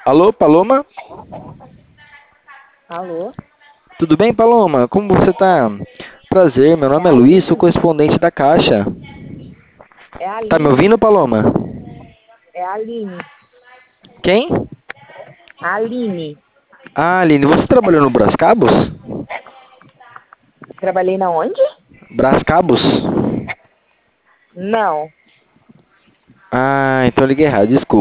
Alô, Paloma? Alô? Tudo bem, Paloma? Como você tá? Prazer, meu É nome é a Luiz, sou Aline. correspondente da Caixa. É a Tá me Aline. ouvindo, Paloma? É a Aline. Quem? A Aline. Ah, Aline, você trabalhou no Brascabos? Trabalhei na onde? Brascabos? Não. Ah, então eu liguei errado, desculpa.